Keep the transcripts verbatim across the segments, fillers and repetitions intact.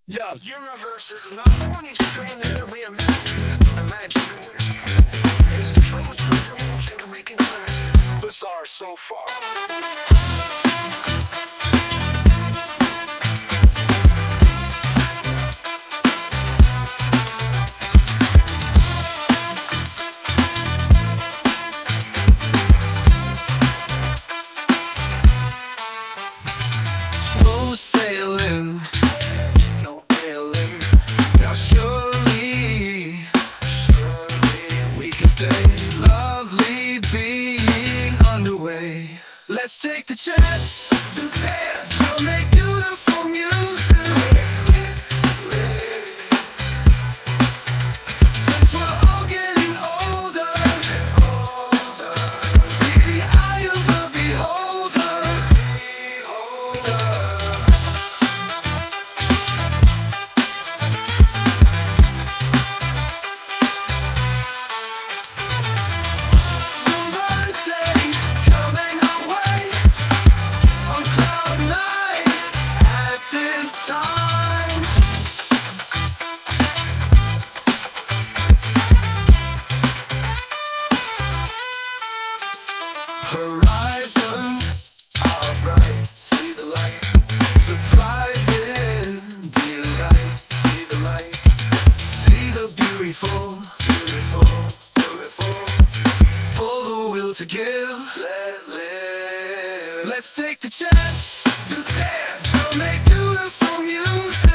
Yeah. Universe is not only strange that we imagine. It's strange that we can learn. Bizarre so far. Smooth sailing, no bailing. Now surely, surely we can say lovely being underway. Let's take the chance to dance. We'll make beautiful music. Since we're all getting older, be the eye of the beholder. Birthday coming our way on cloud nine at this time. Horizons are bright, see the light. Surprising delight, delight. See the beautiful, beautiful, beautiful. Pull the will to give, let live. Let's take the chance to dance. We'll make beautiful music.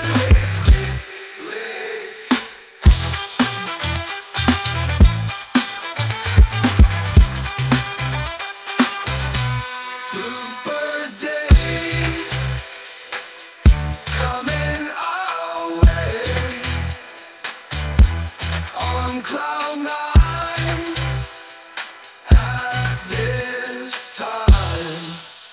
Bluebird day coming our way on cloud nine at this time.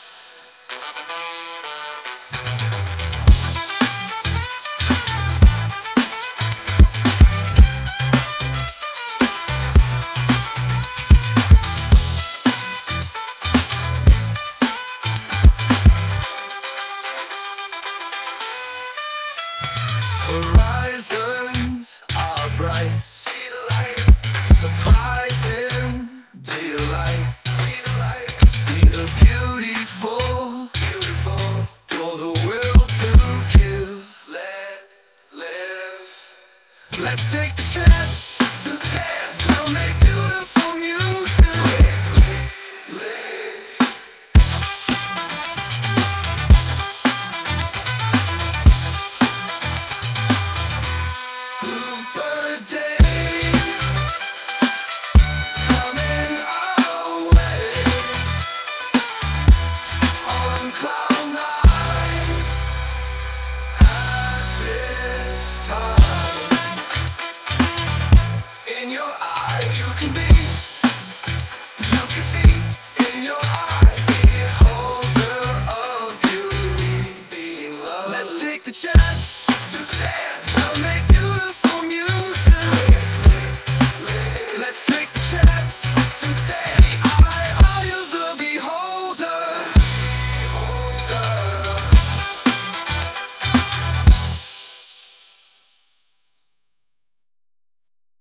Horizons are bright, see the light. Surprising delight, delight. See the beautiful, beautiful. For the will to give, let live. Let's take the chance to dance. We'll make beautiful.